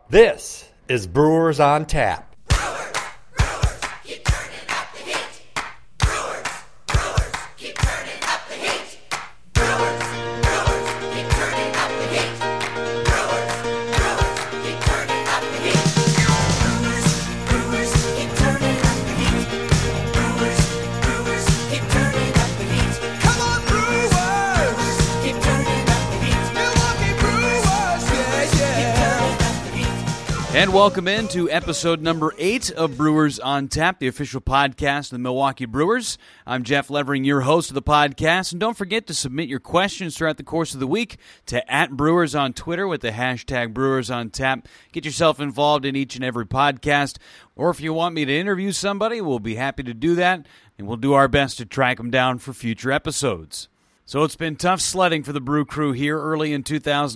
This is Brewers on Tap. And welcome into episode number 8 of Brewers on Tap, the official podcast of the Milwaukee Brewers. I'm Jeff Levering, your host of the podcast. And don't forget to submit your questions throughout the course of the week to @Brewers on Twitter with the hashtag Brewers on Tap. Get yourself involved in each and every podcast. Or if you want me to interview somebody, we'll be happy to do that. And we'll do our best to track them down for future episodes. So it's been tough sledding for the Brew Crew here early in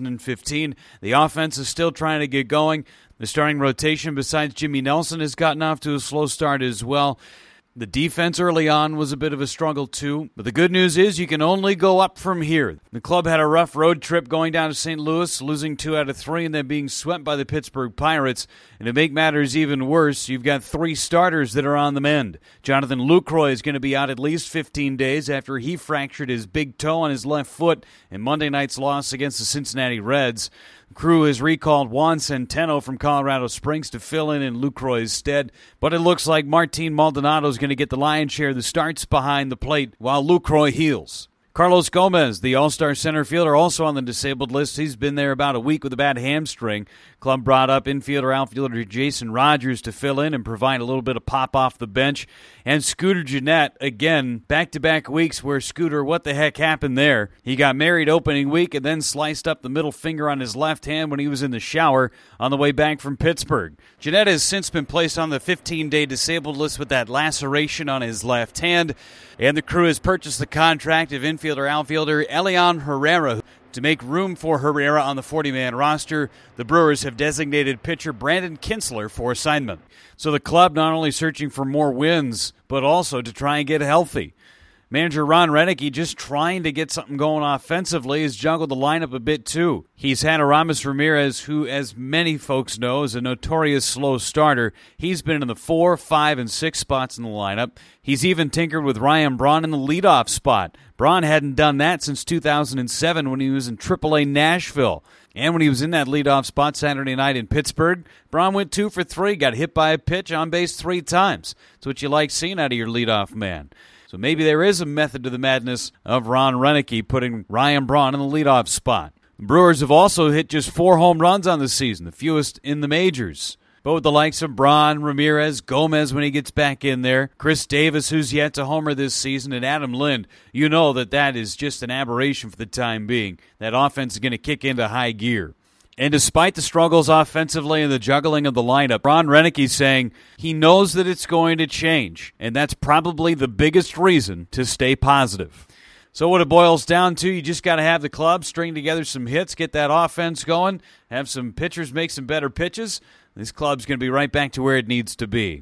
2015. The offense is still trying to get going. The starting rotation, besides Jimmy Nelson, has gotten off to a slow start as well. The defense early on was a bit of a struggle too. But the good news is you can only go up from here. The club had a rough road trip going down to St. Louis, losing 2 out of 3 and then being swept by the Pittsburgh Pirates. And to make matters even worse, you've got 3 starters that are on the mend. Jonathan Lucroy is going to be out at least 15 days after he fractured his big toe on his left foot in Monday night's loss against the Cincinnati Reds. The crew has recalled Juan Centeno from Colorado Springs to fill in Lucroy's stead, but it looks like Martin Maldonado is going to get the lion's share of the starts behind the plate while Lucroy heals. Carlos Gomez, the all-star center fielder, also on the disabled list. He's been there about a week with a bad hamstring. Club brought up infielder-outfielder Jason Rogers to fill in and provide a little bit of pop off the bench. And Scooter Gennett, again, back-to-back weeks where Scooter, what the heck happened there? He got married opening week and then sliced up the middle finger on his left hand when he was in the shower on the way back from Pittsburgh. Gennett has since been placed on the 15-day disabled list with that laceration on his left hand. And the crew has purchased the contract of infielder-outfielder Elian Herrera. To make room for Herrera on the 40-man roster, the Brewers have designated pitcher Brandon Kintzler for assignment. So the club not only searching for more wins, but also to try and get healthy. Manager Ron Renicky, just trying to get something going offensively, has juggled the lineup a bit too. He's had Aramis Ramirez, who, as many folks know, is a notorious slow starter. He's been in the 4, 5, and 6 spots in the lineup. He's even tinkered with Ryan Braun in the leadoff spot. Braun hadn't done that since 2007 when he was in AAA Nashville. And when he was in that leadoff spot Saturday night in Pittsburgh, Braun went 2 for 3, got hit by a pitch on base 3 times. That's what you like seeing out of your leadoff man. So maybe there is a method to the madness of Ron Renicky putting Ryan Braun in the leadoff spot. The Brewers have also hit just 4 home runs on the season, the fewest in the majors. But with the likes of Braun, Ramirez, Gomez when he gets back in there, Chris Davis, who's yet to homer this season, and Adam Lind, you know that is just an aberration for the time being. That offense is going to kick into high gear. And despite the struggles offensively and the juggling of the lineup, Ron Renicky's saying he knows that it's going to change, and that's probably the biggest reason to stay positive. So what it boils down to, you just got to have the club string together some hits, get that offense going, have some pitchers make some better pitches. This club's going to be right back to where it needs to be.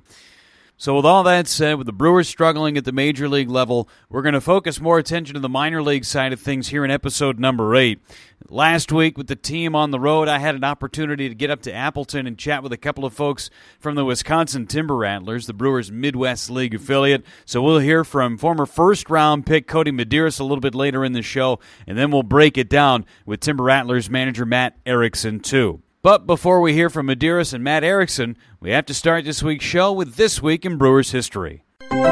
So with all that said, with the Brewers struggling at the major league level, we're going to focus more attention to the minor league side of things here in episode number 8. Last week with the team on the road, I had an opportunity to get up to Appleton and chat with a couple of folks from the Wisconsin Timber Rattlers, the Brewers Midwest League affiliate. So we'll hear from former first-round pick Cody Medeiros a little bit later in the show, and then we'll break it down with Timber Rattlers manager Matt Erickson too. But before we hear from Medeiros and Matt Erickson, we have to start this week's show with This Week in Brewers History.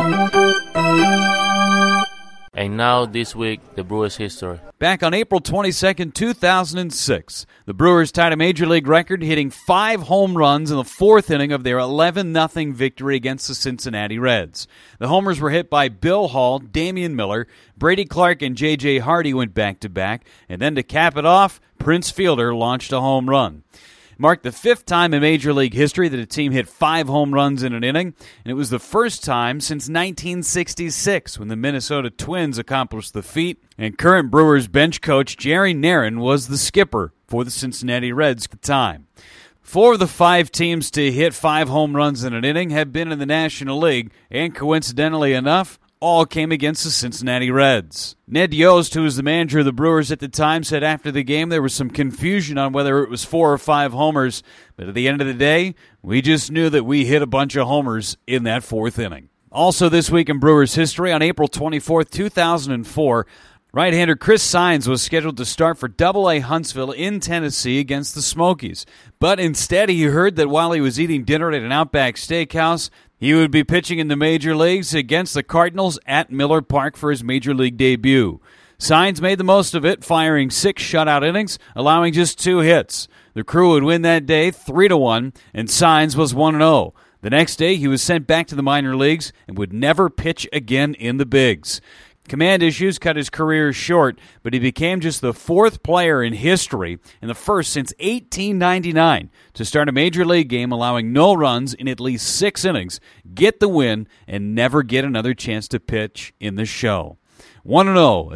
And now, this week, the Brewers' history. Back on April 22nd, 2006, the Brewers tied a Major League record, hitting 5 home runs in the 4th inning of their 11-0 victory against the Cincinnati Reds. The homers were hit by Bill Hall, Damian Miller, Brady Clark, and J.J. Hardy went back-to-back, and then to cap it off, Prince Fielder launched a home run. Marked the 5th time in Major League history that a team hit 5 home runs in an inning, and it was the first time since 1966 when the Minnesota Twins accomplished the feat, and current Brewers bench coach Jerry Narron was the skipper for the Cincinnati Reds at the time. 4 of the 5 teams to hit 5 home runs in an inning have been in the National League, and coincidentally enough, all came against the Cincinnati Reds. Ned Yost, who was the manager of the Brewers at the time, said after the game there was some confusion on whether it was 4 or 5 homers, but at the end of the day, we just knew that we hit a bunch of homers in that 4th inning. Also this week in Brewers history, on April 24, 2004, right-hander Chris Saenz was scheduled to start for Double-A Huntsville in Tennessee against the Smokies. But instead, he heard that while he was eating dinner at an Outback Steakhouse, he would be pitching in the major leagues against the Cardinals at Miller Park for his major league debut. Saenz made the most of it, firing 6 shutout innings, allowing just 2 hits. The Crew would win that day 3-1, and Saenz was 1-0. The next day, he was sent back to the minor leagues and would never pitch again in the bigs. Command issues cut his career short, but he became just the 4th player in history, and the first since 1899, to start a major league game allowing no runs in at least 6 innings, get the win, and never get another chance to pitch in the show. 1-0, a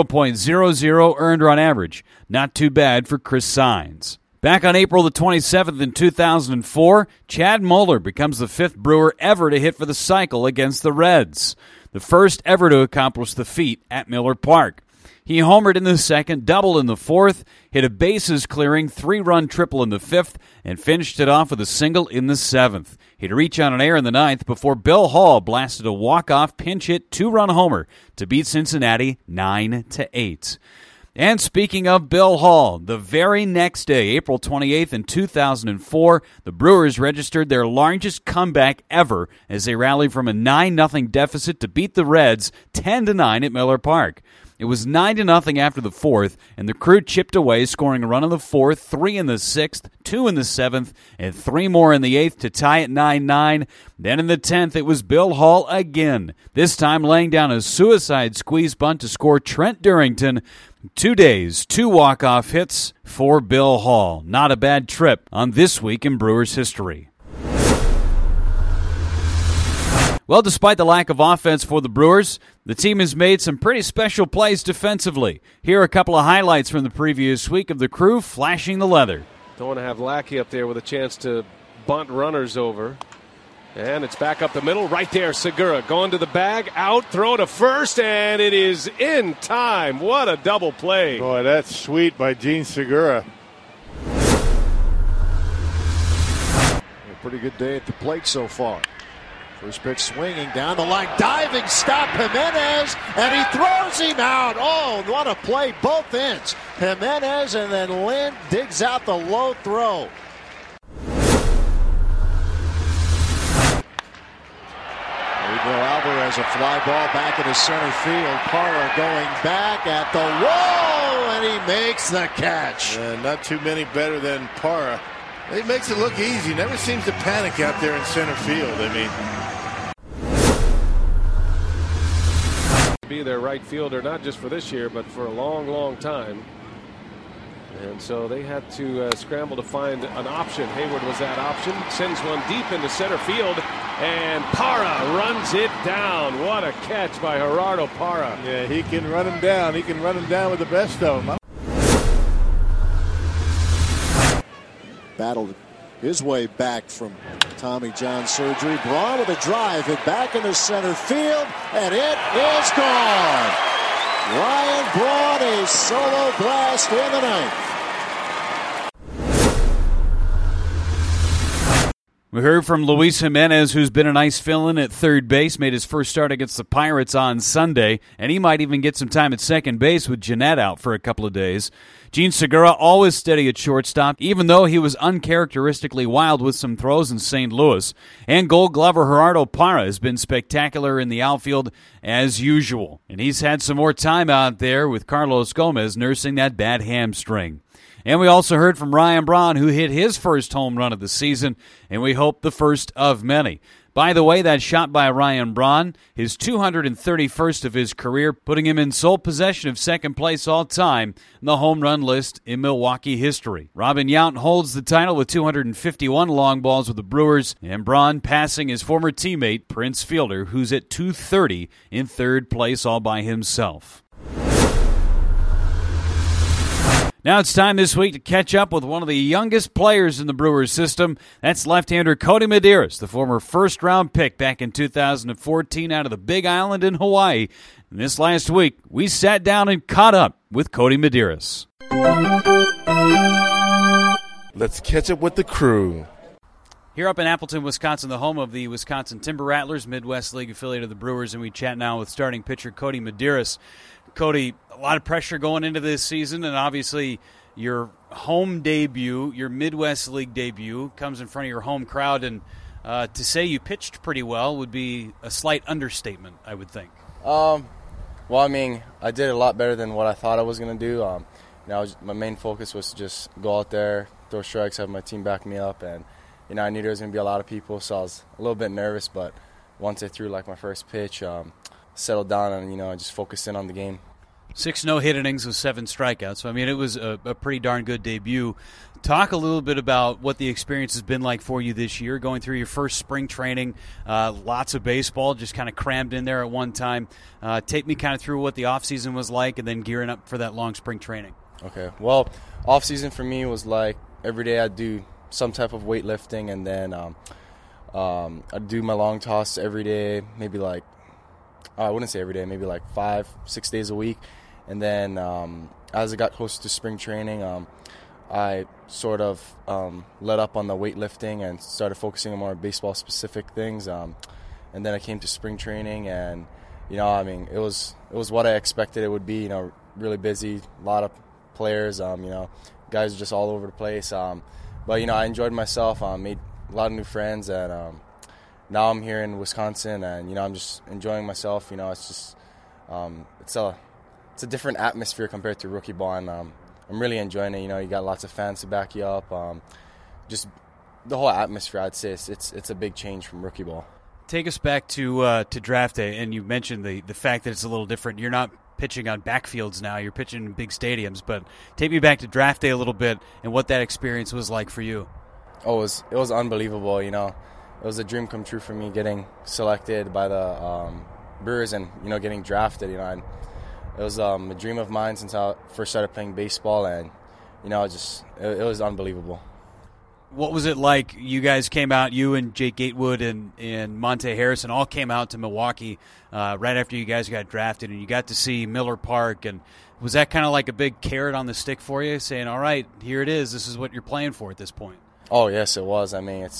0.00 earned run average. Not too bad for Chris Saenz. Back on April the 27th in 2004, Chad Moeller becomes the 5th Brewer ever to hit for the cycle against the Reds, the first ever to accomplish the feat at Miller Park. He homered in the 2nd, doubled in the 4th, hit a bases-clearing 3-run triple in the 5th, and finished it off with a single in the 7th. He'd reach on an air in the 9th before Bill Hall blasted a walk-off pinch-hit 2-run homer to beat Cincinnati 9-8. And speaking of Bill Hall, the very next day, April 28th in 2004, the Brewers registered their largest comeback ever as they rallied from a 9-0 deficit to beat the Reds 10-9 at Miller Park. It was 9-0 after the 4th, and the Crew chipped away, scoring a run in the 4th, 3 in the 6th, 2 in the 7th, and 3 more in the 8th to tie it 9-9. Then in the 10th, it was Bill Hall again, this time laying down a suicide squeeze bunt to score Trent Durrington. 2 days, 2 walk-off hits for Bill Hall. Not a bad trip on This Week in Brewers History. Well, despite the lack of offense for the Brewers, the team has made some pretty special plays defensively. Here are a couple of highlights from the previous week of the Crew flashing the leather. Don't want to have Lackey up there with a chance to bunt runners over. And it's back up the middle. Right there, Segura going to the bag. Out, throw to first, and it is in time. What a double play. Boy, that's sweet by Gene Segura. A pretty good day at the plate so far. First pitch swinging down the line, diving stop Jimenez, and he throws him out. Oh, what a play, both ends. Jimenez, and then Lynn digs out the low throw. Miguel Alvarez, a fly ball back into center field. Parra going back at the wall, and he makes the catch. Not too many better than Parra. He makes it look easy. Never seems to panic out there in center field. I mean, be their right fielder, not just for this year, but for a long, long time. And so they had to scramble to find an option. Hayward was that option. Sends one deep into center field, and Parra runs it down. What a catch by Gerardo Parra. yeah, he can run him down. He can run him down with the best of them. Battled his way back from Tommy John surgery. Braun with a drive, hit back into center field, and it is gone. Ryan Braun, a solo blast in the ninth. We heard from Luis Jimenez, who's been a nice fill-in at third base, made his first start against the Pirates on Sunday, and he might even get some time at second base with Jeanette out for a couple of days. Gene Segura always steady at shortstop, even though he was uncharacteristically wild with some throws in St. Louis. And Gold Glover Gerardo Parra has been spectacular in the outfield as usual. And he's had some more time out there with Carlos Gomez nursing that bad hamstring. And we also heard from Ryan Braun, who hit his first home run of the season, and we hope the first of many. By the way, that shot by Ryan Braun, his 231st of his career, putting him in sole possession of second place all time in the home run list in Milwaukee history. Robin Yount holds the title with 251 long balls with the Brewers, and Braun passing his former teammate Prince Fielder, who's at 230 in third place all by himself. Now it's time this week to catch up with one of the youngest players in the Brewers system. That's left-hander Kodi Medeiros, the former first-round pick back in 2014 out of the Big Island in Hawaii. And this last week, we sat down and caught up with Kodi Medeiros. Let's catch up with the crew. Here up in Appleton, Wisconsin, the home of the Wisconsin Timber Rattlers, Midwest League affiliate of the Brewers, and we chat now with starting pitcher Kodi Medeiros. Kodi, a lot of pressure going into this season, and obviously your home debut, your Midwest League debut, comes in front of your home crowd, and to say you pitched pretty well would be a slight understatement, I would think. Well, I mean, I did a lot better than what I thought I was going to do. My main focus was to just go out there, throw strikes, have my team back me up, and I knew there was going to be a lot of people, so I was a little bit nervous, but once I threw my first pitch, settled down and, I just focused in on the game. 6 no-hit innings with 7 strikeouts. So, I mean, it was a pretty darn good debut. Talk a little bit about what the experience has been like for you this year, going through your first spring training, lots of baseball, just kind of crammed in there at one time. Take me kind of through what the offseason was like and then gearing up for that long spring training. Okay. Well, offseason for me was like every day I'd do some type of weightlifting, and then I'd do my long toss every day, maybe I wouldn't say every day, maybe 5-6 days a week. And then as I got closer to spring training, I sort of let up on the weightlifting and started focusing on more baseball-specific things. And then I came to spring training, and it was what I expected it would be. Really busy, a lot of players. Guys are just all over the place. But I enjoyed myself. Made a lot of new friends, and now I'm here in Wisconsin, and I'm just enjoying myself. It's just it's a different atmosphere compared to rookie ball, and I'm really enjoying it. You got lots of fans to back you up. Just the whole atmosphere, I'd say it's a big change from rookie ball. Take us back to draft day, and you mentioned the fact that it's a little different. You're not pitching on backfields now. You're pitching in big stadiums. But take me back to draft day a little bit and what that experience was like for you. Oh, it was unbelievable. It was a dream come true for me getting selected by the Brewers and getting drafted. It was a dream of mine since I first started playing baseball, and it was unbelievable. What was it like? You guys came out, you and Jake Gatewood and Monte Harrison all came out to Milwaukee right after you guys got drafted, and you got to see Miller Park. And was that kind of like a big carrot on the stick for you, saying, all right, here it is, this is what you're playing for at this point? Oh, yes, it was. I mean, it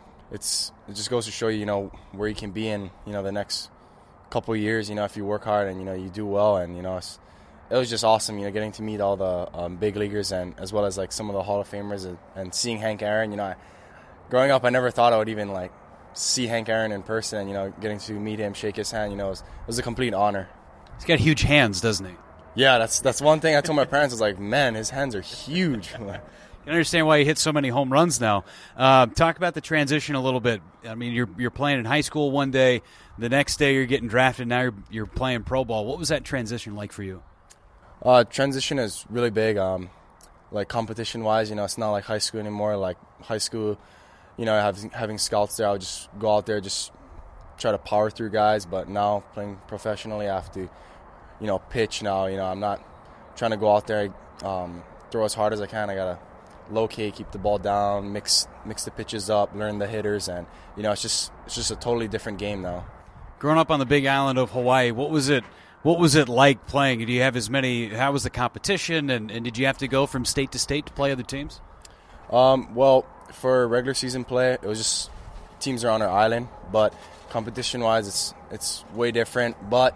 just goes to show you, where you can be in, the next couple of years, if you work hard and, you do well. And, it was just awesome, getting to meet all the big leaguers and as well as some of the Hall of Famers and seeing Hank Aaron. Growing up, I never thought I would even see Hank Aaron in person, and getting to meet him, shake his hand. It was a complete honor. He's got huge hands, doesn't he? Yeah, that's one thing I told my parents. I was like, man, his hands are huge. I can understand why he hits so many home runs now. Talk about the transition a little bit. I mean, you're playing in high school one day, the next day you're getting drafted. Now you're playing pro ball. What was that transition like for you? Transition is really big, competition-wise. It's not like high school anymore. High school, having scouts there, I would just go out there, just try to power through guys. But now playing professionally, I have to, pitch now. I'm not trying to go out there, throw as hard as I can. I got to locate, keep the ball down, mix the pitches up, learn the hitters, and, it's just a totally different game now. Growing up on the Big Island of Hawaii, what was it like playing? Do you have how was the competition, and did you have to go from state to state to play other teams? Well, for regular season play, it was just teams are on our island, but competition-wise, it's way different. But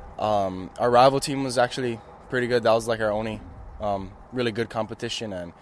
our rival team was actually pretty good. That was our only really good competition, and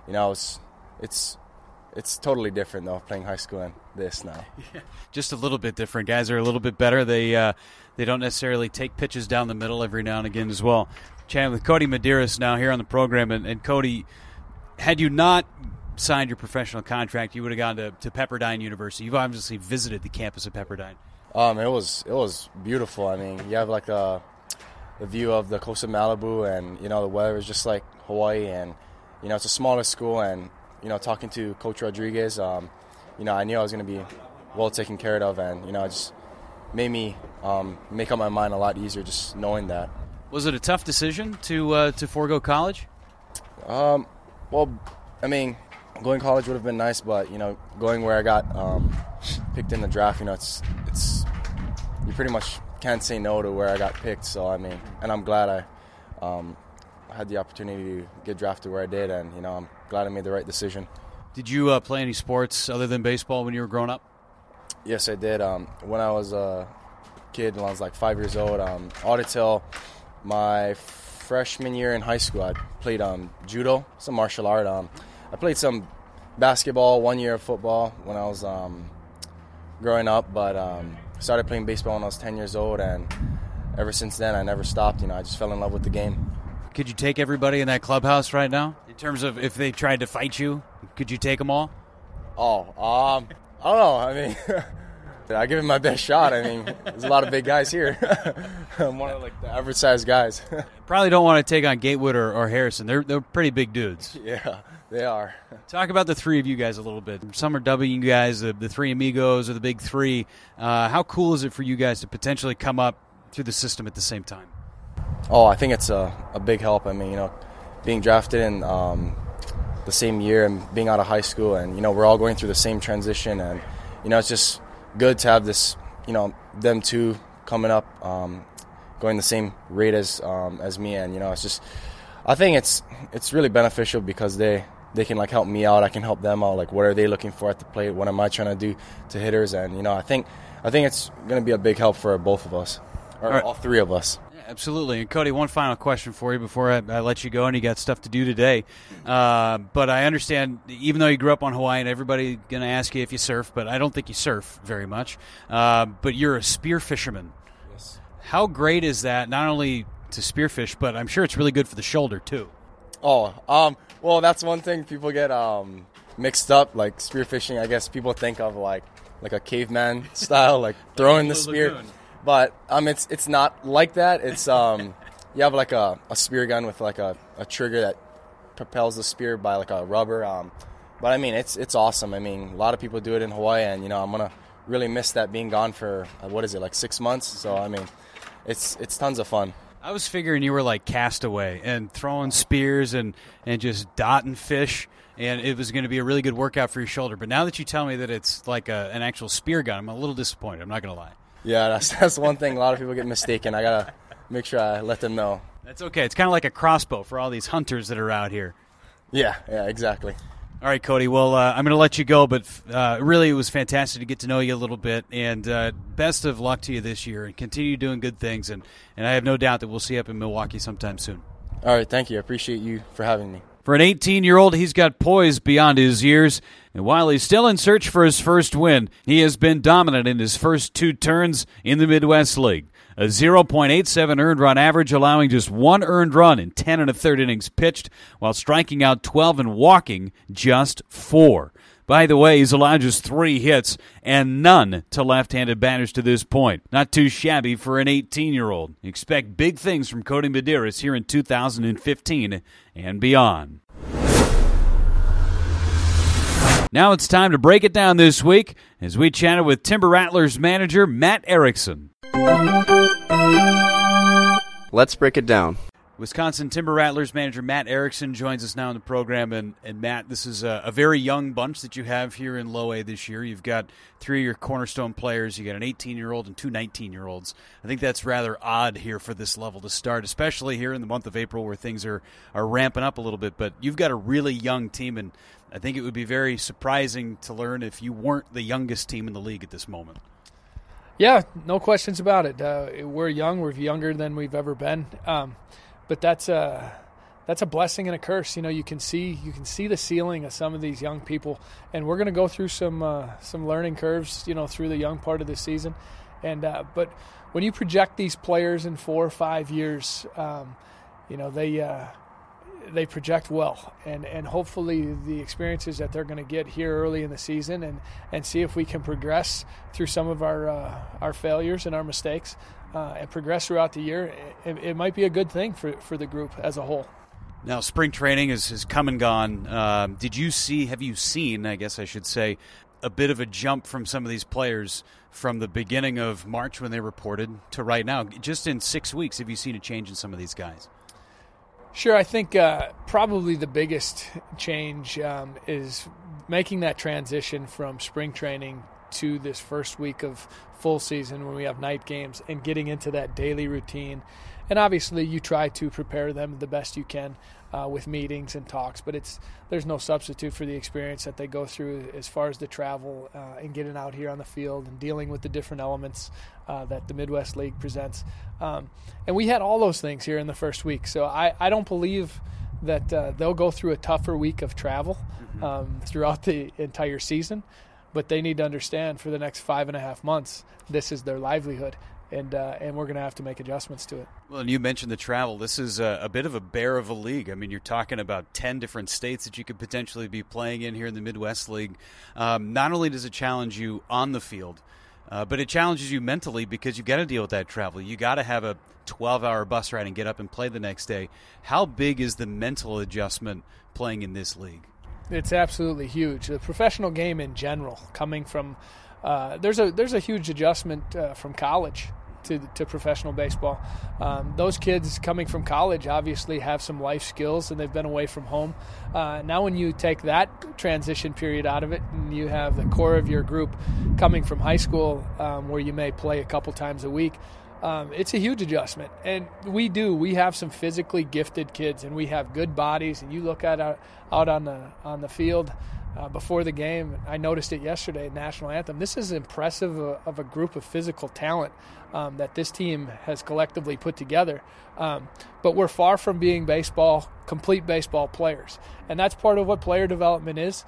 it's totally different though playing high school and this now. Yeah, just a little bit different. Guys are a little bit better. They don't necessarily take pitches down the middle every now and again as well. Chatting with Kodi Medeiros now here on the program, and Kodi, had you not signed your professional contract, you would have gone to Pepperdine University. You've obviously visited the campus of Pepperdine. It was beautiful. I mean, you have the view of the coast of Malibu, and the weather is just like Hawaii, and it's a smaller school, and talking to Coach Rodriguez, I knew I was going to be well taken care of, and it just made me make up my mind a lot easier just knowing that. Was it a tough decision to forego college? Well, I mean, going to college would have been nice, but going where I got picked in the draft, it's you pretty much can't say no to where I got picked. So I mean, and I'm glad I had the opportunity to get drafted where I did, and I'm glad I made the right decision. Did you play any sports other than baseball when you were growing up? Yes, I did. When I was a kid, when I was like 5 years old, all until my freshman year in high school, I played judo, some martial art. I played some basketball, 1 year of football when I was growing up, but started playing baseball when I was 10 years old, and ever since then I never stopped. I just fell in love with the game. Could you take everybody in that clubhouse right now? In terms of if they tried to fight you, could you take them all? I don't know. I mean, I give it my best shot. I mean, there's a lot of big guys here. I'm one of the average sized guys. Probably don't want to take on Gatewood or Harrison. They're pretty big dudes. Yeah, they are. Talk about the three of you guys a little bit. Some are dubbing you guys the three amigos or the big three. How cool is it for you guys to potentially come up through the system at the same time? Oh, I think it's a big help. I mean, being drafted in the same year and being out of high school, and we're all going through the same transition, and it's just good to have this, them two coming up, going the same rate as me, and it's just, I think it's really beneficial because they can help me out, I can help them out. What are they looking for at the plate? What am I trying to do to hitters? And I think it's going to be a big help for both of us, or all three of us. Absolutely. And Cody, one final question for you before I let you go, and you got stuff to do today. But I understand, even though you grew up on Hawaii, and everybody's going to ask you if you surf, but I don't think you surf very much. But you're a spear fisherman. Yes. How great is that, not only to spearfish, but I'm sure it's really good for the shoulder, too? Oh, well, that's one thing people get mixed up. Like spearfishing, I guess people think of like a caveman style, throwing the spear. Lagoon. But it's not like that. It's you have a spear gun with a trigger that propels the spear by a rubber. But I mean it's awesome. I mean a lot of people do it in Hawaii, and I'm gonna really miss that being gone for 6 months. So I mean it's tons of fun. I was figuring you were like Castaway and throwing spears and just dotting fish, and it was going to be a really good workout for your shoulder. But now that you tell me that it's like an actual spear gun, I'm a little disappointed. I'm not going to lie. Yeah, that's one thing a lot of people get mistaken. I got to make sure I let them know. That's okay. It's kind of like a crossbow for all these hunters that are out here. Yeah, exactly. All right, Cody. Well, I'm going to let you go, but really it was fantastic to get to know you a little bit, and best of luck to you this year, and continue doing good things, and I have no doubt that we'll see you up in Milwaukee sometime soon. All right, thank you. I appreciate you for having me. For an 18-year-old, he's got poise beyond his years, and while he's still in search for his first win, he has been dominant in his first two turns in the Midwest League. A 0.87 earned run average, allowing just one earned run in 10 1/3 innings pitched, while striking out 12 and walking just 4. By the way, he's allowed just 3 hits and none to left-handed batters to this point. Not too shabby for an 18-year-old. Expect big things from Cody Medeiros here in 2015 and beyond. Now it's time to break it down this week as we chatted with Timber Rattlers manager Matt Erickson. Let's break it down. Wisconsin Timber Rattlers manager Matt Erickson joins us now in the program. And Matt, this is a very young bunch that you have here in Low A this year. You've got 3 of your cornerstone players. You got an 18-year-old and 2 19-year-olds. I think that's rather odd here for this level to start, especially here in the month of April where things are ramping up a little bit. But you've got a really young team, and I think it would be very surprising to learn if you weren't the youngest team in the league at this moment. Yeah, no questions about it. We're young. We're younger than we've ever been. But that's a blessing and a curse. You can see the ceiling of some of these young people, and we're going to go through some learning curves, through the young part of the season. And but when you project these players in 4 or 5 years, they project well, and hopefully the experiences that they're going to get here early in the season, and see if we can progress through some of our failures and our mistakes. And progress throughout the year, it might be a good thing for the group as a whole. Now, spring training has come and gone. Have you seen, I guess I should say, a bit of a jump from some of these players from the beginning of March when they reported to right now? Just in 6 weeks, have you seen a change in some of these guys? Sure, I think probably the biggest change is making that transition from spring training to this first week of full season when we have night games and getting into that daily routine. And obviously you try to prepare them the best you can with meetings and talks, but there's no substitute for the experience that they go through as far as the travel and getting out here on the field and dealing with the different elements that the Midwest League presents. And we had all those things here in the first week. So I don't believe that they'll go through a tougher week of travel throughout the entire season, but they need to understand for the next 5.5 months, this is their livelihood. And we're going to have to make adjustments to it. Well, and you mentioned the travel. This is a bit of a bear of a league. I mean, you're talking about 10 different states that you could potentially be playing in here in the Midwest League. Not only does it challenge you on the field, but it challenges you mentally because you've got to deal with that travel. You got to have a 12-hour bus ride and get up and play the next day. How big is the mental adjustment playing in this league? It's absolutely huge. The professional game in general, coming from there's a huge adjustment from college to professional baseball. Those kids coming from college obviously have some life skills and they've been away from home. Now when you take that transition period out of it and you have the core of your group coming from high school where you may play a couple times a week, it's a huge adjustment. And we have some physically gifted kids and we have good bodies, and you look at out on the field before the game. I noticed it yesterday, national anthem. This is impressive of a group of physical talent that this team has collectively put together. But we're far from being complete baseball players. And that's part of what player development is.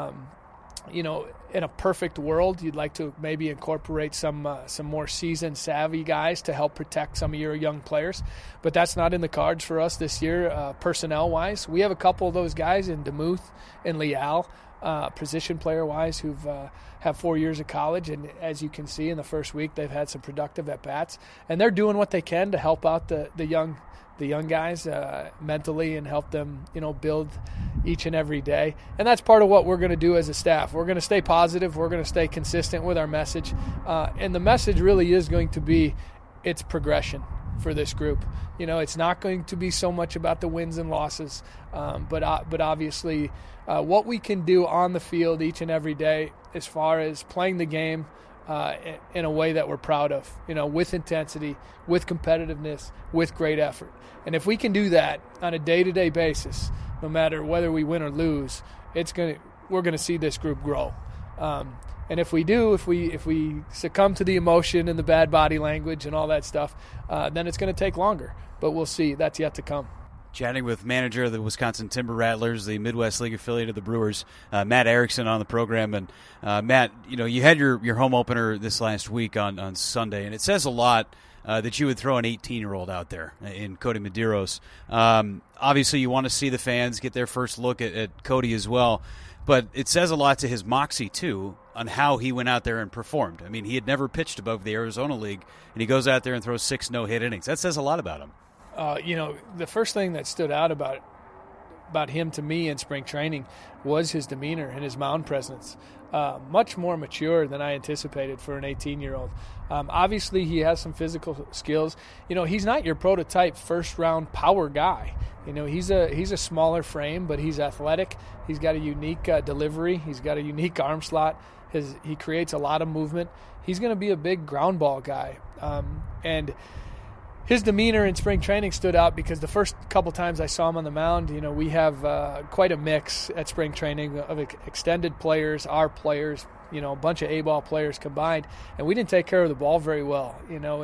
In a perfect world, you'd like to maybe incorporate some more seasoned, savvy guys to help protect some of your young players. But that's not in the cards for us this year, personnel-wise. We have a couple of those guys in DeMuth and Leal, position player-wise, who've have 4 years of college. And as you can see in the first week, they've had some productive at-bats. And they're doing what they can to help out the young guys mentally and help them, build each and every day. And that's part of what we're going to do as a staff. We're going to stay positive. We're going to stay consistent with our message. And the message really is going to be it's progression for this group. It's not going to be so much about the wins and losses, but obviously what we can do on the field each and every day as far as playing the game in a way that we're proud of, with intensity, with competitiveness, with great effort. And if we can do that on a day-to-day basis, no matter whether we win or lose, we're going to see this group grow. And if we do, if we succumb to the emotion and the bad body language and all that stuff, then it's going to take longer. But we'll see. That's yet to come. Chatting with manager of the Wisconsin Timber Rattlers, the Midwest League affiliate of the Brewers, Matt Erickson, on the program. And Matt, you had your home opener this last week on Sunday, and it says a lot that you would throw an 18-year-old out there in Cody Medeiros. Obviously, you want to see the fans get their first look at Cody as well, but it says a lot to his moxie, too, on how he went out there and performed. I mean, he had never pitched above the Arizona League, and he goes out there and throws 6 no-hit innings. That says a lot about him. The first thing that stood out about him to me in spring training was his demeanor and his mound presence. Much more mature than I anticipated for an 18-year-old. Obviously, he has some physical skills. He's not your prototype first-round power guy. He's a smaller frame, but he's athletic. He's got a unique delivery. He's got a unique arm slot. He creates a lot of movement. He's going to be a big ground ball guy. And his demeanor in spring training stood out because the first couple times I saw him on the mound, we have quite a mix at spring training of extended players, our players, a bunch of A-ball players combined, and we didn't take care of the ball very well,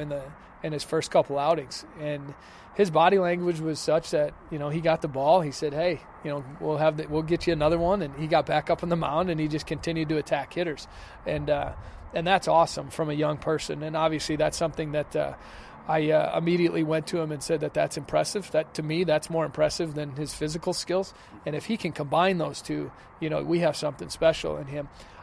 in his first couple outings. And his body language was such that, he got the ball. He said, "Hey, we'll get you another one," and he got back up on the mound and he just continued to attack hitters, and that's awesome from a young person. And obviously that's something that I immediately went to him and said that's impressive. That, to me, that's more impressive than his physical skills. And if he can combine those two, we have something special in him.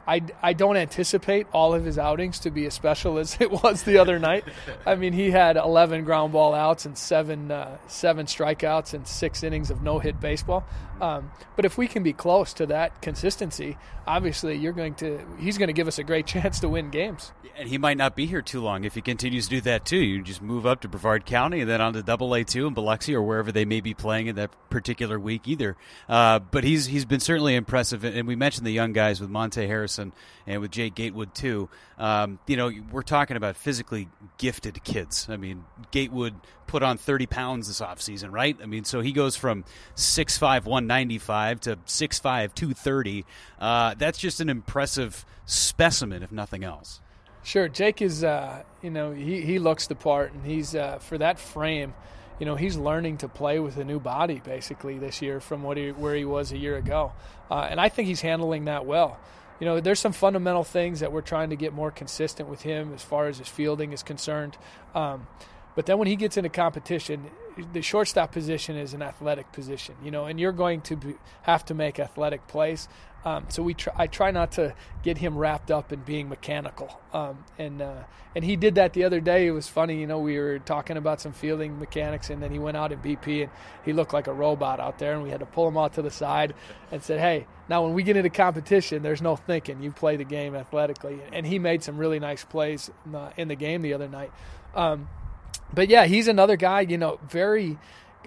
I don't anticipate all of his outings to be as special as it was the other night. I mean, he had 11 ground ball outs and seven strikeouts and 6 innings of no-hit baseball. But if we can be close to that consistency, obviously he's going to give us a great chance to win games. And he might not be here too long if he continues to do that too. You just move up to Brevard County and then on to AA2 in Biloxi or wherever they may be playing in that particular week either. But he's been certainly impressive. And we mentioned the young guys with Monte Harrison and with Jake Gatewood too. We're talking about physically gifted kids. I mean, Gatewood put on 30 pounds this offseason, right? I mean, so he goes from 6'5", 195 to 6'5", 230. That's just an impressive specimen, if nothing else. Sure, Jake is, he looks the part, and he's for that frame, he's learning to play with a new body basically this year from where he was a year ago, and I think he's handling that well. There's some fundamental things that we're trying to get more consistent with him as far as his fielding is concerned. But then when he gets into competition, the shortstop position is an athletic position, and you're going to have to make athletic plays. So I try not to get him wrapped up in being mechanical. And he did that the other day. It was funny, we were talking about some fielding mechanics, and then he went out in BP, and he looked like a robot out there, and we had to pull him out to the side and said, hey, now when we get into competition, there's no thinking. You play the game athletically. And he made some really nice plays in the game the other night. But, yeah, he's another guy, very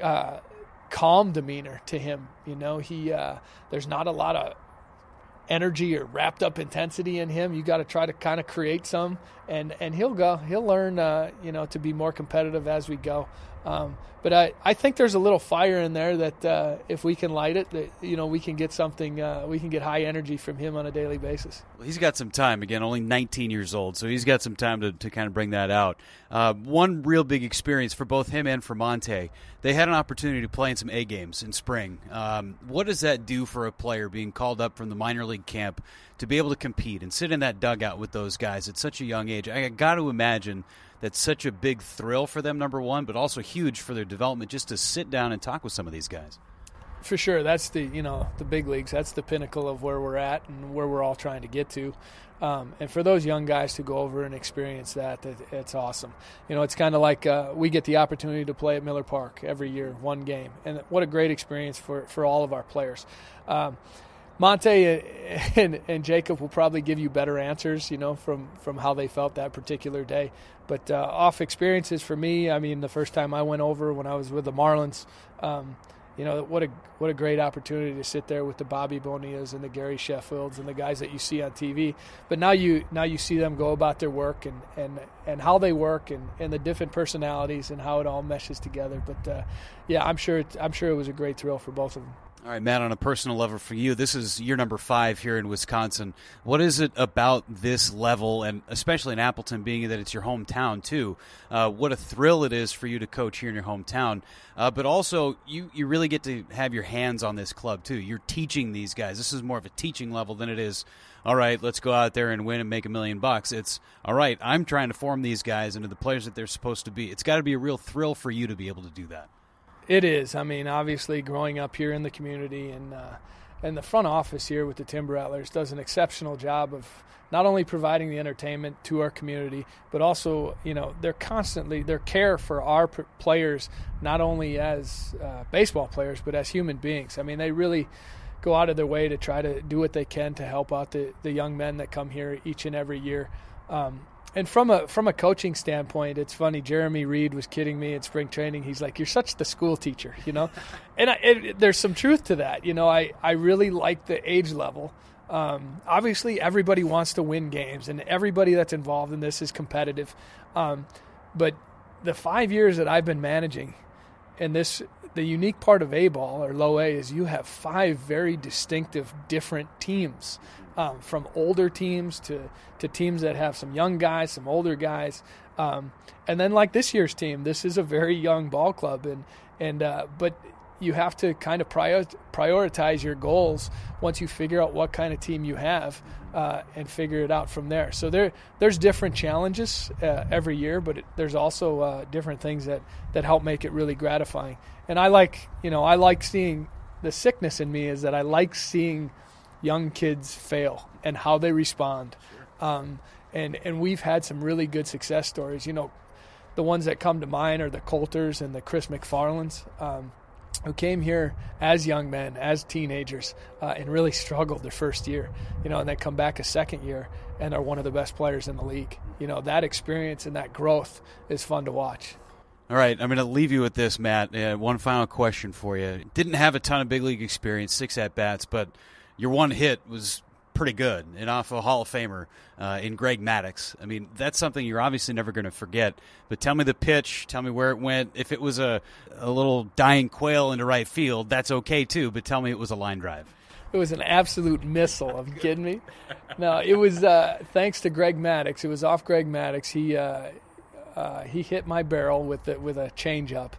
calm demeanor to him. There's not a lot of energy or wrapped up intensity in him. You got to try to kind of create some, and he'll learn, to be more competitive as we go. But I think there's a little fire in there that if we can light it, that we can get something. We can get high energy from him on a daily basis. Well, he's got some time. Again, only 19 years old, so he's got some time to kind of bring that out. One real big experience for both him and for Monte. They had an opportunity to play in some A games in spring. What does that do for a player being called up from the minor league camp to be able to compete and sit in that dugout with those guys at such a young age? I got to imagine that's such a big thrill for them, number one, but also huge for their development just to sit down and talk with some of these guys. For sure. That's the big leagues. That's the pinnacle of where we're at and where we're all trying to get to. And for those young guys to go over and experience that, it's awesome. It's kind of like we get the opportunity to play at Miller Park every year, one game. And what a great experience for all of our players. Monte and Jacob will probably give you better answers, from how they felt that particular day. But off experiences for me, I mean, the first time I went over when I was with the Marlins, what a great opportunity to sit there with the Bobby Bonias and the Gary Sheffields and the guys that you see on TV. But now you see them go about their work and how they work and the different personalities and how it all meshes together. But I'm sure it was a great thrill for both of them. All right, Matt, on a personal level for you, this is year number 5 here in Wisconsin. What is it about this level, and especially in Appleton, being that it's your hometown too, what a thrill it is for you to coach here in your hometown, but also you really get to have your hands on this club too. You're teaching these guys. This is more of a teaching level than it is, all right, let's go out there and win and make $1 million. It's, all right, I'm trying to form these guys into the players that they're supposed to be. It's got to be a real thrill for you to be able to do that. It is. I mean, obviously, growing up here in the community and the front office here with the Timber Rattlers does an exceptional job of not only providing the entertainment to our community, but also, their care for our players, not only as baseball players, but as human beings. I mean, they really go out of their way to try to do what they can to help out the young men that come here each and every year. And from a coaching standpoint, it's funny. Jeremy Reed was kidding me in spring training. He's like, "You're such the school teacher," And there's some truth to that. I really like the age level. Obviously, everybody wants to win games, and everybody that's involved in this is competitive. But the 5 years that I've been managing, and the unique part of A-ball or low A is you have 5 very distinctive, different teams. From older teams to teams that have some young guys, some older guys, and then like this year's team, this is a very young ball club, but you have to kind of prioritize your goals once you figure out what kind of team you have, and figure it out from there. So there's different challenges every year, but there's also different things that help make it really gratifying. And I like seeing the sickness in me is that I like seeing young kids fail and how they respond. And we've had some really good success stories. You know, the ones that come to mind are the Coulters and the Chris McFarlands, who came here as young men, as teenagers, and really struggled their first year, you know, and they come back a second year and are one of the best players in the league. You know, that experience and that growth is fun to watch. All right, I'm going to leave you with this, Matt. One final question for you. Didn't have a ton of big league experience, 6 at-bats, but your one hit was pretty good, and off a Hall of Famer in Greg Maddux. I mean, that's something you're obviously never going to forget. But tell me the pitch, tell me where it went. If it was a little dying quail into right field, that's okay too, but tell me it was a line drive. It was an absolute missile. Are you kidding me? No, it was thanks to Greg Maddux. It was off Greg Maddux. He hit my barrel with a changeup.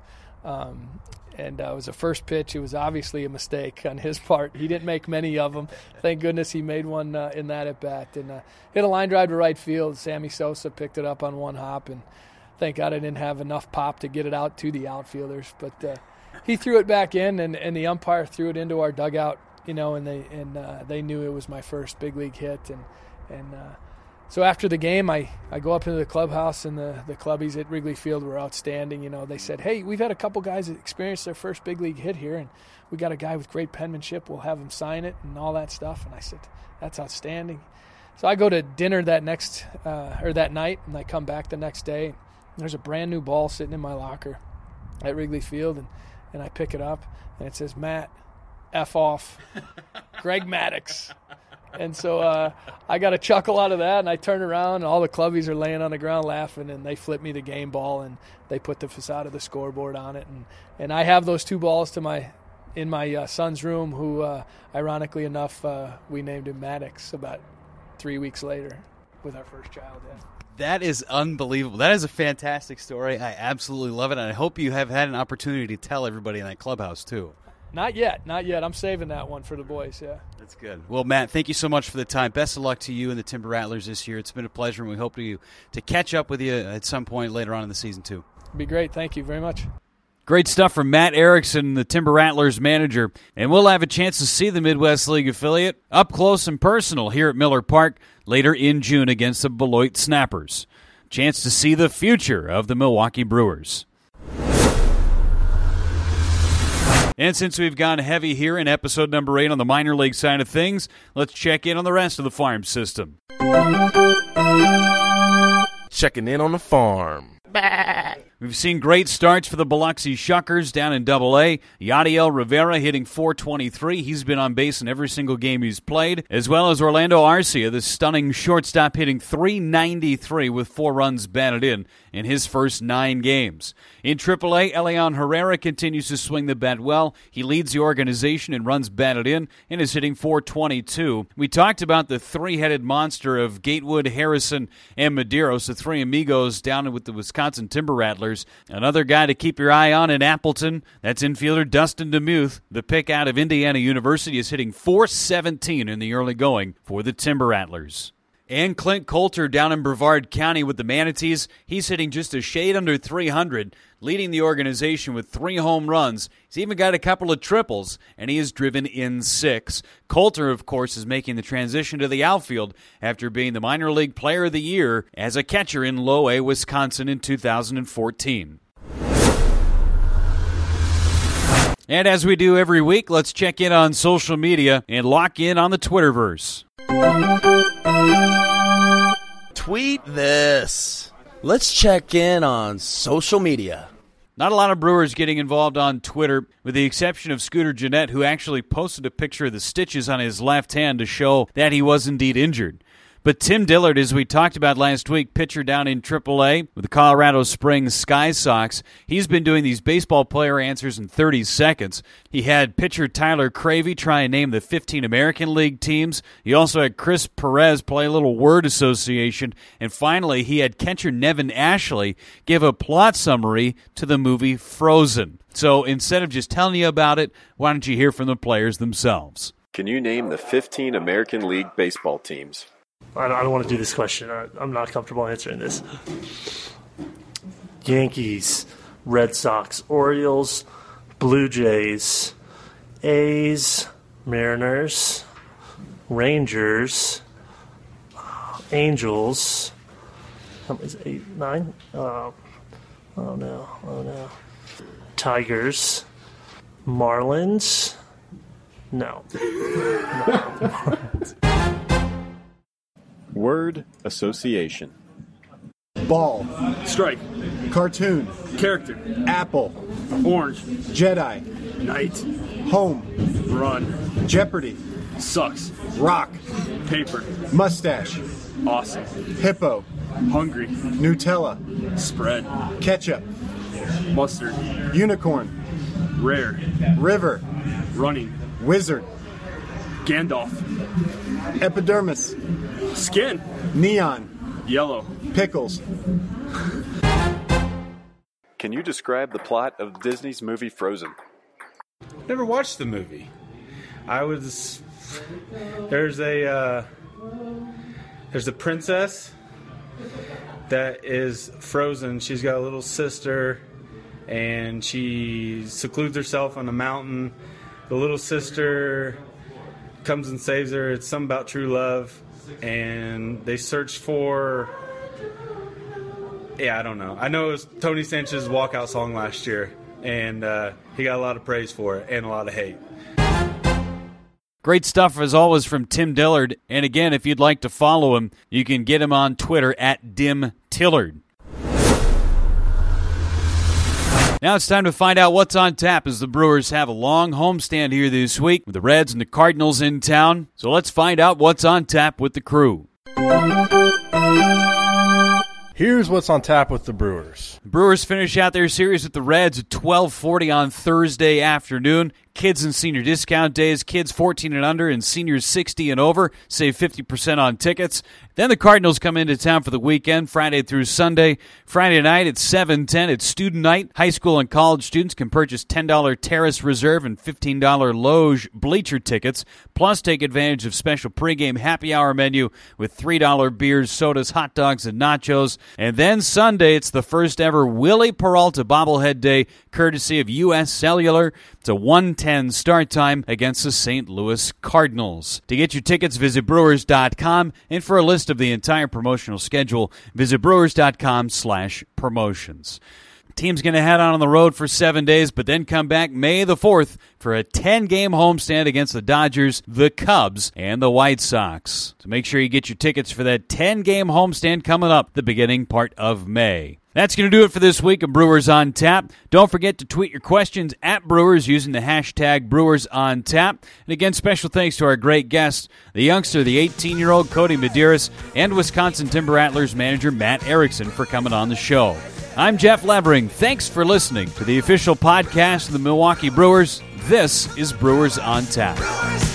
And it was a first pitch. It was obviously a mistake on his part. He didn't make many of them. Thank goodness he made one in that at-bat. And hit a line drive to right field. Sammy Sosa picked it up on one hop. And thank God I didn't have enough pop to get it out to the outfielders. But he threw it back in, and the umpire threw it into our dugout, you know, and they knew it was my first big league hit. And so after the game, I go up into the clubhouse, and the clubbies at Wrigley Field were outstanding. You know, they said, hey, we've had a couple guys that experienced their first big league hit here, and we got a guy with great penmanship. We'll have him sign it and all that stuff. And I said, that's outstanding. So I go to dinner that night, and I come back the next day. And there's a brand new ball sitting in my locker at Wrigley Field, and I pick it up, and it says, Matt, F off, Greg Maddux. And so I got a chuckle out of that, and I turn around, and all the clubbies are laying on the ground laughing, and they flip me the game ball, and they put the facade of the scoreboard on it. And I have those 2 balls in my son's room, who, ironically enough, we named him Maddux about 3 weeks later with our first child. Yeah. That is unbelievable. That is a fantastic story. I absolutely love it, and I hope you have had an opportunity to tell everybody in that clubhouse, too. Not yet. I'm saving that one for the boys, yeah. That's good. Well, Matt, thank you so much for the time. Best of luck to you and the Timber Rattlers this year. It's been a pleasure, and we hope to catch up with you at some point later on in the season, too. It'd be great. Thank you very much. Great stuff from Matt Erickson, the Timber Rattlers manager. And we'll have a chance to see the Midwest League affiliate up close and personal here at Miller Park later in June against the Beloit Snappers. Chance to see the future of the Milwaukee Brewers. And since we've gone heavy here in episode number 8 on the minor league side of things, let's check in on the rest of the farm system. Checking in on the farm. We've seen great starts for the Biloxi Shuckers down in Double-A. Yadiel Rivera hitting .423. He's been on base in every single game he's played, as well as Orlando Arcia, the stunning shortstop, hitting .393 with 4 runs batted in his first 9 games. In Triple-A, Elian Herrera continues to swing the bat well. He leads the organization in runs batted in and is hitting .422. We talked about the 3-headed monster of Gatewood, Harrison, and Medeiros, the 3 amigos down with the Wisconsin Timber Rattlers. Another guy to keep your eye on in Appleton, that's infielder Dustin DeMuth. The pick out of Indiana University is hitting .417 in the early going for the Timber Rattlers. And Clint Coulter down in Brevard County with the Manatees. He's hitting just a shade under .300, leading the organization with 3 home runs. He's even got a couple of triples, and he has driven in 6. Coulter, of course, is making the transition to the outfield after being the minor league player of the year as a catcher in Low A, Wisconsin in 2014. And as we do every week, let's check in on social media and lock in on the Twitterverse. Tweet this. Let's check in on social media. Not a lot of Brewers getting involved on Twitter, with the exception of Scooter Gennett, who actually posted a picture of the stitches on his left hand to show that he was indeed injured. But Tim Dillard, as we talked about last week, pitcher down in AAA with the Colorado Springs Sky Sox, he's been doing these baseball player answers in 30 seconds. He had pitcher Tyler Cravey try and name the 15 American League teams. He also had Chris Perez play a little word association. And finally, he had catcher Nevin Ashley give a plot summary to the movie Frozen. So instead of just telling you about it, why don't you hear from the players themselves? Can you name the 15 American League baseball teams? I don't want to do this question. I'm not comfortable answering this. Yankees, Red Sox, Orioles, Blue Jays, A's, Mariners, Rangers, Angels. How many is it? 8, 9? Oh no. Tigers. Marlins. No. Word association. Ball. Strike. Cartoon. Character. Apple. Orange. Jedi. Night. Home. Run. Jeopardy. Sucks. Rock. Paper. Mustache. Awesome. Hippo. Hungry. Nutella. Spread. Ketchup. Mustard. Unicorn. Rare. River. Running. Wizard. Gandalf. Epidermis. Skin. Neon. Yellow. Pickles. Can you describe the plot of Disney's movie Frozen? Never watched the movie. There's a princess that is frozen. She's got a little sister, and she secludes herself on a mountain. The little sister comes and saves her. It's something about true love, and they search for... Yeah, I don't know. I know it was Tony Sanchez's walkout song last year, and he got a lot of praise for it and a lot of hate. Great stuff, as always, from Tim Dillard. And again, if you'd like to follow him, you can get him on Twitter at DimTillard. Now it's time to find out what's on tap as the Brewers have a long homestand here this week with the Reds and the Cardinals in town. So let's find out what's on tap with the crew. Here's what's on tap with the Brewers. Brewers finish out their series with the Reds at 12:40 on Thursday afternoon. Kids and senior discount days. Kids 14 and under and seniors 60 and over save 50% on tickets. Then the Cardinals come into town for the weekend, Friday through Sunday. Friday night at 7:10, it's student night. High school and college students can purchase $10 Terrace Reserve and $15 Loge bleacher tickets, plus take advantage of special pregame happy hour menu with $3 beers, sodas, hot dogs, and nachos. And then Sunday, it's the first ever Willie Peralta bobblehead day, courtesy of U.S. Cellular. It's a 1:10 start time against the St. Louis Cardinals. To get your tickets, visit Brewers.com, and for a list of the entire promotional schedule, visit Brewers.com/promotions. Team's going to head on the road for 7 days, but then come back May the 4th for a 10-game homestand against the Dodgers, the Cubs, and the White Sox. So make sure you get your tickets for that 10-game homestand coming up the beginning part of May. That's going to do it for this week of Brewers on Tap. Don't forget to tweet your questions at Brewers using the hashtag Brewers on Tap. And again, special thanks to our great guests, the youngster, the 18-year-old Cody Medeiros, and Wisconsin Timber Rattlers manager Matt Erickson for coming on the show. I'm Jeff Levering. Thanks for listening to the official podcast of the Milwaukee Brewers. This is Brewers on Tap.